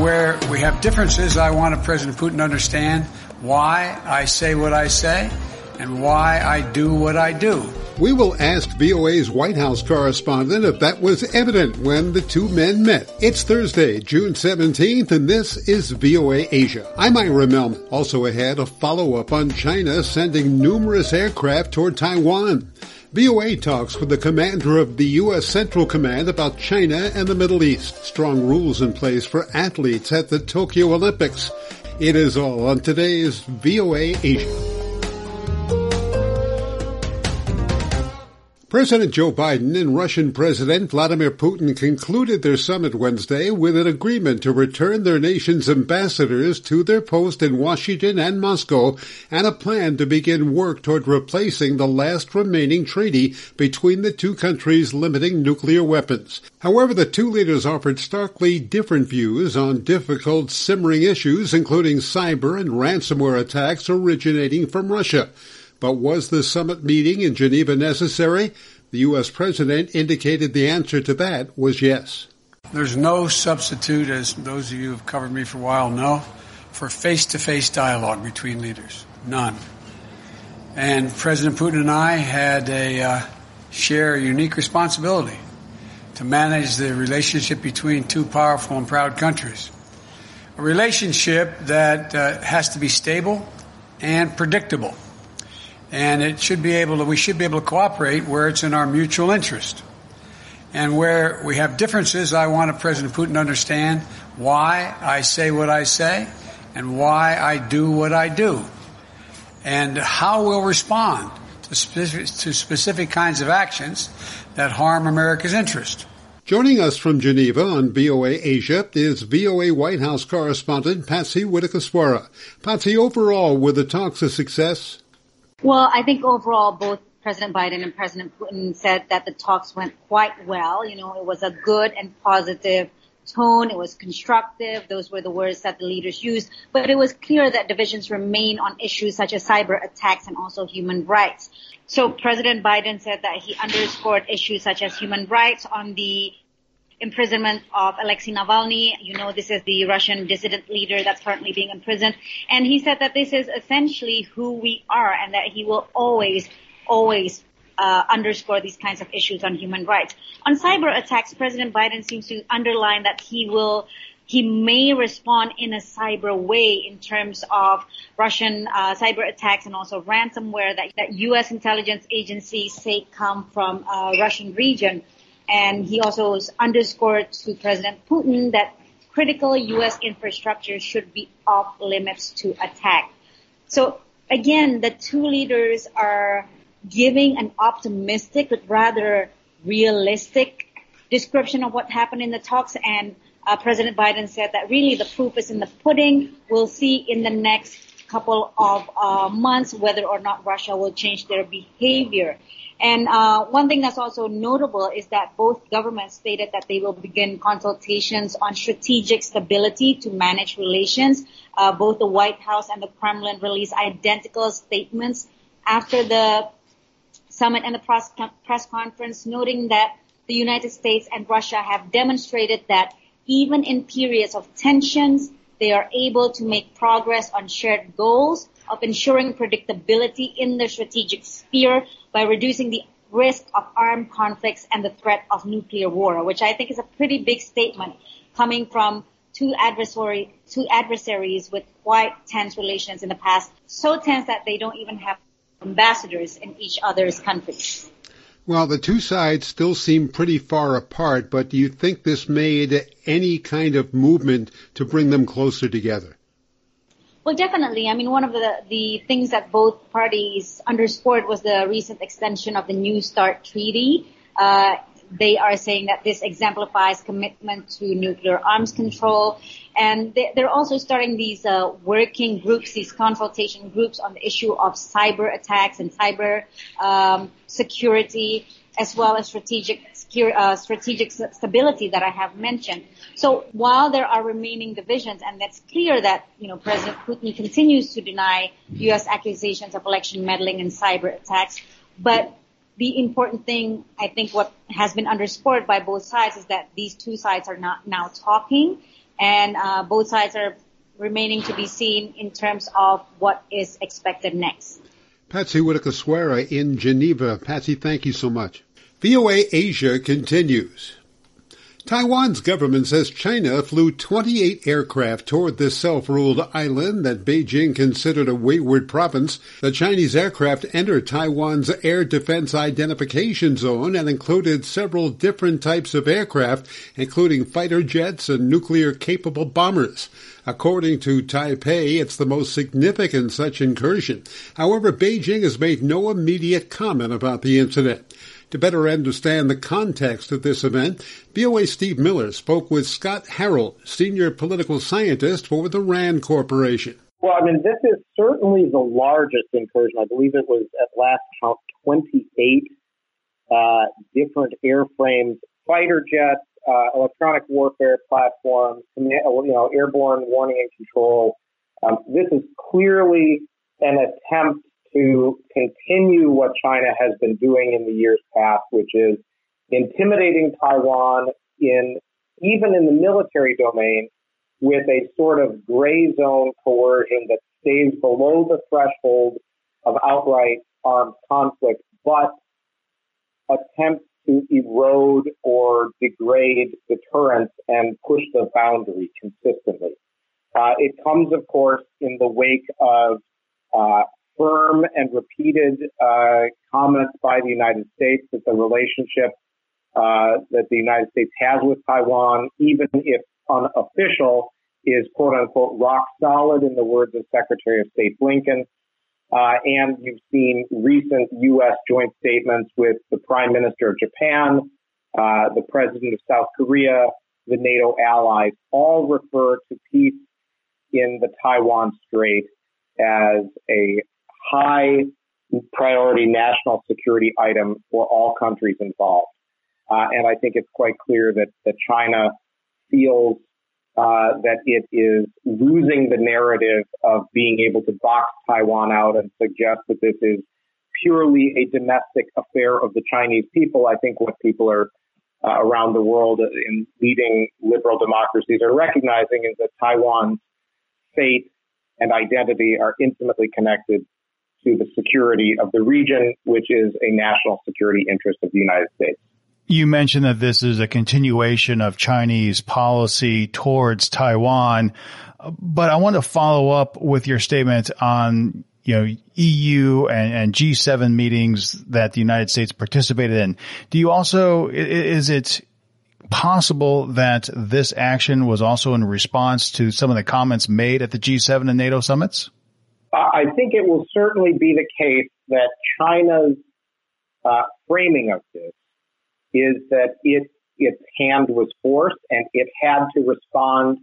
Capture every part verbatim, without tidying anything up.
where we have differences, I want President Putin to understand why I say what I say and why I do what I do. We will ask V O A's White House correspondent if that was evident when the two men met. It's Thursday, June seventeenth, and this is V O A Asia. I'm Ira Melman. Also ahead, a follow-up on China sending numerous aircraft toward Taiwan. V O A talks with the commander of the U S Central Command about China and the Middle East. Strong rules in place for athletes at the Tokyo Olympics. It is all on today's V O A Asia. President Joe Biden and Russian President Vladimir Putin concluded their summit Wednesday with an agreement to return their nation's ambassadors to their post in Washington and Moscow and a plan to begin work toward replacing the last remaining treaty between the two countries limiting nuclear weapons. However, the two leaders offered starkly different views on difficult simmering issues, including cyber and ransomware attacks originating from Russia. But was the summit meeting in Geneva necessary? The U S president indicated the answer to that was yes. There's no substitute, as those of you who have covered me for a while know, for face-to-face dialogue between leaders. None. And President Putin and I had a uh, share a unique responsibility to manage the relationship between two powerful and proud countries. A relationship that uh, has to be stable and predictable. And it should be able to, we should be able to cooperate where it's in our mutual interest. And where we have differences, I want President Putin to understand why I say what I say and why I do what I do. And how we'll respond to specific, to specific kinds of actions that harm America's interest. Joining us from Geneva on V O A Asia is V O A White House correspondent Patsy Widakuswara. Patsy, overall, were the talks a success? Well, I think overall both President Biden and President Putin said that the talks went quite well. You know, it was a good and positive tone. It was constructive. Those were the words that the leaders used. But it was clear that divisions remain on issues such as cyber attacks and also human rights. So President Biden said that he underscored issues such as human rights on the imprisonment of Alexei Navalny. You know, this is the Russian dissident leader that's currently being imprisoned. And he said that this is essentially who we are and that he will always, always uh, underscore these kinds of issues on human rights. On cyber attacks, President Biden seems to underline that he will He may respond in a cyber way in terms of Russian uh, cyber attacks and also ransomware that, that U S intelligence agencies say come from a Russian region. And he also underscored to President Putin that critical U S infrastructure should be off limits to attack. So again, the two leaders are giving an optimistic but rather realistic description of what happened in the talks. And uh, President Biden said that really the proof is in the pudding. We'll see in the next couple of uh, months whether or not Russia will change their behavior. And uh one thing that's also notable is that both governments stated that they will begin consultations on strategic stability to manage relations. Uh both the White House and the Kremlin released identical statements after the summit and the press, press conference, noting that the United States and Russia have demonstrated that even in periods of tensions, they are able to make progress on shared goals of ensuring predictability in the strategic sphere by reducing the risk of armed conflicts and the threat of nuclear war, which I think is a pretty big statement coming from two adversary, two adversaries with quite tense relations in the past, so tense that they don't even have ambassadors in each other's countries. Well, the two sides still seem pretty far apart, but do you think this made any kind of movement to bring them closer together? Well, definitely. I mean, one of the, the things that both parties underscored was the recent extension of the New START treaty. Uh, they are saying that this exemplifies commitment to nuclear arms control. And they, they're also starting these uh, working groups, these consultation groups on the issue of cyber attacks and cyber um, security, as well as strategic Uh, strategic stability that I have mentioned. So while there are remaining divisions, and that's clear that, you know, President Putin continues to deny U S accusations of election meddling and cyber attacks, but the important thing, I think what has been underscored by both sides is that these two sides are not now talking. And uh, both sides are remaining to be seen in terms of what is expected next. Patsy Widakuswara in Geneva. Patsy, thank you so much. V O A Asia continues. Taiwan's government says China flew twenty-eight aircraft toward this self-ruled island that Beijing considered a wayward province. The Chinese aircraft entered Taiwan's air defense identification zone and included several different types of aircraft, including fighter jets and nuclear-capable bombers. According to Taipei, it's the most significant such incursion. However, Beijing has made no immediate comment about the incident. To better understand the context of this event, V O A's Steve Miller spoke with Scott Harrell, senior political scientist for the RAND Corporation. Well, I mean, this is certainly the largest incursion. I believe it was at last count twenty-eight uh, different airframes, fighter jets, uh, electronic warfare platforms, you know, airborne warning and control. Um, this is clearly an attempt to continue what China has been doing in the years past, which is intimidating Taiwan in even in the military domain with a sort of gray zone coercion that stays below the threshold of outright armed conflict, but attempts to erode or degrade deterrence and push the boundary consistently. Uh, it comes, of course, in the wake of uh, firm and repeated uh, comments by the United States that the relationship uh, that the United States has with Taiwan, even if unofficial, is quote-unquote rock solid, in the words of Secretary of State Blinken. Uh, and you've seen recent U S joint statements with the Prime Minister of Japan, uh, the President of South Korea, the NATO allies, all refer to peace in the Taiwan Strait as a high priority national security item for all countries involved. Uh, and I think it's quite clear that, that China feels uh, that it is losing the narrative of being able to box Taiwan out and suggest that this is purely a domestic affair of the Chinese people. I think what people are uh, around the world in leading liberal democracies are recognizing is that Taiwan's fate and identity are intimately connected to the security of the region, which is a national security interest of the United States. You mentioned that this is a continuation of Chinese policy towards Taiwan, but I want to follow up with your statement on, you know, E U and, and G seven meetings that the United States participated in. Do you also, is it possible that this action was also in response to some of the comments made at the G seven and NATO summits? I think it will certainly be the case that China's uh, framing of this is that it, its hand was forced and it had to respond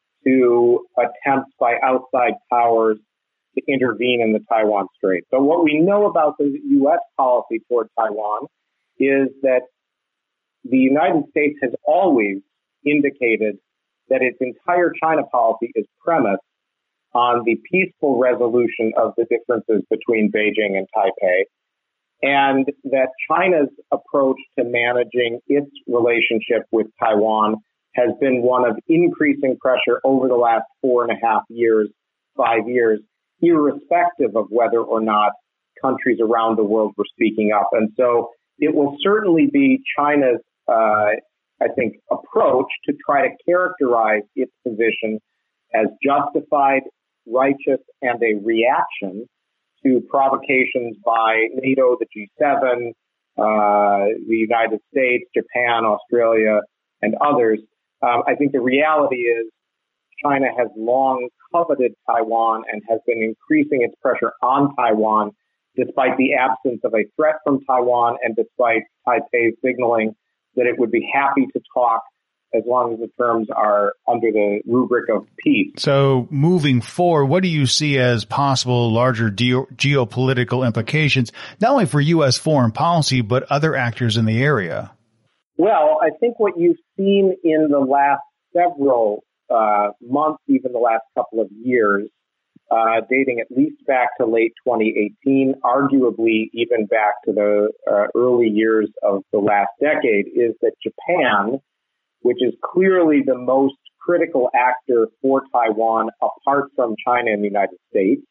to attempts by outside powers to intervene in the Taiwan Strait. So what we know about the U S policy toward Taiwan is that the United States has always indicated that its entire China policy is premised on the peaceful resolution of the differences between Beijing and Taipei, and that China's approach to managing its relationship with Taiwan has been one of increasing pressure over the last four and a half years, five years, irrespective of whether or not countries around the world were speaking up. And so it will certainly be China's, uh, I think, approach to try to characterize its position as justified, righteous, and a reaction to provocations by NATO, the G seven, uh, the United States, Japan, Australia, and others. Um, I think the reality is China has long coveted Taiwan and has been increasing its pressure on Taiwan despite the absence of a threat from Taiwan and despite Taipei signaling that it would be happy to talk as long as the terms are under the rubric of peace. So moving forward, what do you see as possible larger ge- geopolitical implications, not only for U S foreign policy, but other actors in the area? Well, I think what you've seen in the last several uh, months, even the last couple of years, uh, dating at least back to late twenty eighteen, arguably even back to the uh, early years of the last decade, is that Japan, which is clearly the most critical actor for Taiwan apart from China and the United States.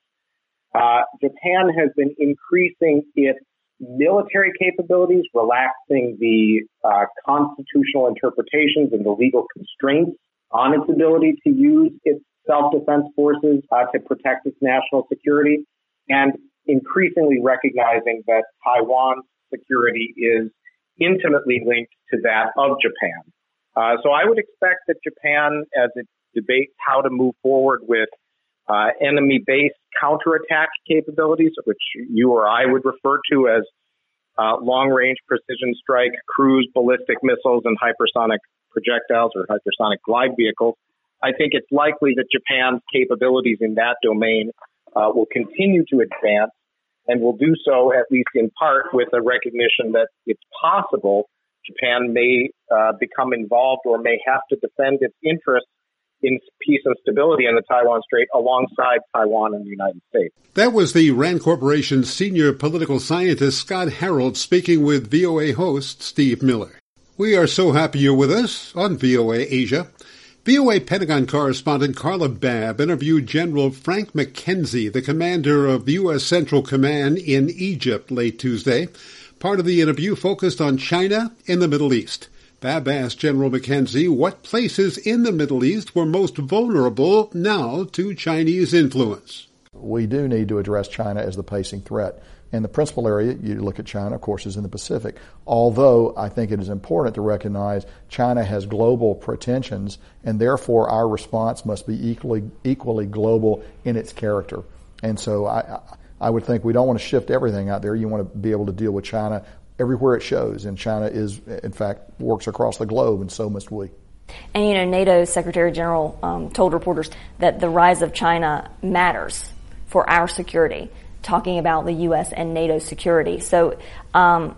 Uh, Japan has been increasing its military capabilities, relaxing the uh, constitutional interpretations and the legal constraints on its ability to use its self-defense forces uh, to protect its national security, and increasingly recognizing that Taiwan's security is intimately linked to that of Japan. Uh, so I would expect that Japan, as it debates how to move forward with uh, enemy-based counterattack capabilities, which you or I would refer to as uh, long-range precision strike, cruise ballistic missiles, and hypersonic projectiles or hypersonic glide vehicles, I think it's likely that Japan's capabilities in that domain uh, will continue to advance, and will do so at least in part with a recognition that it's possible Japan may uh, become involved or may have to defend its interests in peace and stability in the Taiwan Strait alongside Taiwan and the United States. That was the RAND Corporation's senior political scientist Scott Harold speaking with V O A host Steve Miller. We are so happy you're with us on V O A Asia. V O A Pentagon correspondent Carla Babb interviewed General Frank McKenzie, the commander of the U S. Central Command in Egypt, late Tuesday. Part of the interview focused on China and the Middle East. Babb asked General McKenzie what places in the Middle East were most vulnerable now to Chinese influence. We do need to address China as the pacing threat. And the principal area, you look at China, of course, is in the Pacific. Although I think it is important to recognize China has global pretensions, and therefore our response must be equally equally global in its character. And so I, I would think we don't want to shift everything out there. You want to be able to deal with China everywhere it shows, and China is, in fact, works across the globe, and so must we. And, you know, NATO's Secretary General um, told reporters that the rise of China matters for our security, talking about the U S and NATO security. So um,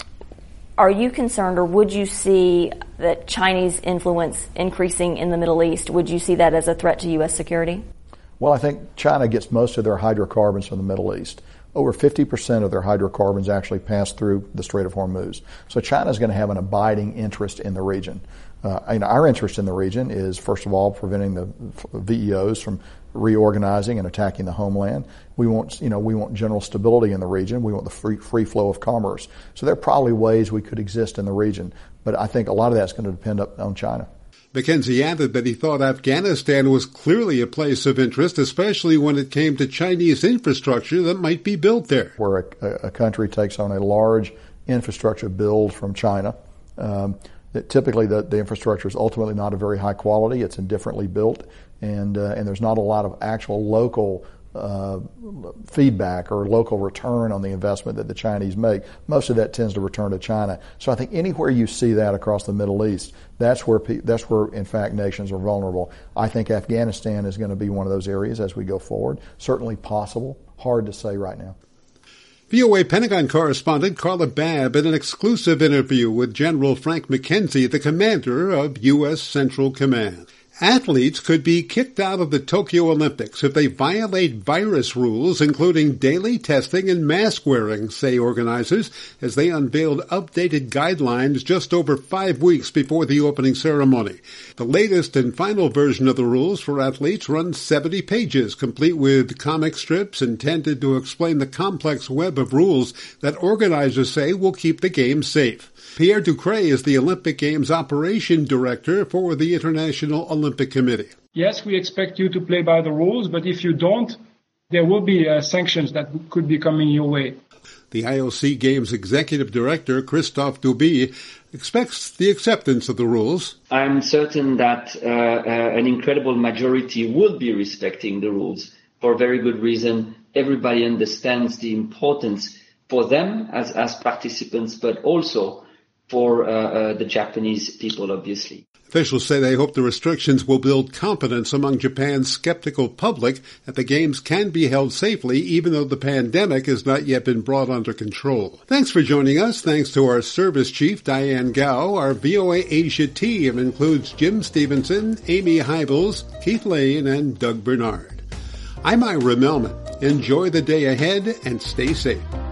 are you concerned, or would you see that Chinese influence increasing in the Middle East? Would you see that as a threat to U S security? Well, I think China gets most of their hydrocarbons from the Middle East. Over fifty percent of their hydrocarbons actually pass through the Strait of Hormuz. So China is going to have an abiding interest in the region. Uh, and our interest in the region is, first of all, preventing the V E Os from reorganizing and attacking the homeland. We want, you know, we want general stability in the region. We want the free, free flow of commerce. So there are probably ways we could exist in the region, but I think a lot of that's going to depend up on China. McKenzie added that he thought Afghanistan was clearly a place of interest, especially when it came to Chinese infrastructure that might be built there. Where a, a country takes on a large infrastructure build from China, um, that typically the, the infrastructure is ultimately not of very high quality. It's indifferently built, and uh, and there's not a lot of actual local uh, feedback or local return on the investment that the Chinese make. Most of that tends to return to China. So I think anywhere you see that across the Middle East, that's where pe- that's where in fact nations are vulnerable. I think Afghanistan is going to be one of those areas as we go forward. Certainly possible. Hard to say right now. V O A Pentagon correspondent Carla Babb in an exclusive interview with General Frank McKenzie, the commander of U S. Central Command. Athletes could be kicked out of the Tokyo Olympics if they violate virus rules, including daily testing and mask wearing, say organizers, as they unveiled updated guidelines just over five weeks before the opening ceremony. The latest and final version of the rules for athletes runs seventy pages, complete with comic strips intended to explain the complex web of rules that organizers say will keep the games safe. Pierre Ducret is the Olympic Games Operation Director for the International Olympic Committee. Yes, we expect you to play by the rules, but if you don't, there will be uh, sanctions that could be coming your way. The I O C Games Executive Director, Christophe Duby, expects the acceptance of the rules. I'm certain that uh, uh, an incredible majority will be respecting the rules for a very good reason. Everybody understands the importance for them as, as participants, but also for uh, uh, the Japanese people, obviously. Officials say they hope the restrictions will build confidence among Japan's skeptical public that the Games can be held safely, even though the pandemic has not yet been brought under control. Thanks for joining us. Thanks to our service chief, Diane Gao. Our V O A Asia team includes Jim Stevenson, Amy Hybels, Keith Lane, and Doug Bernard. I'm Ira Melman. Enjoy the day ahead and stay safe.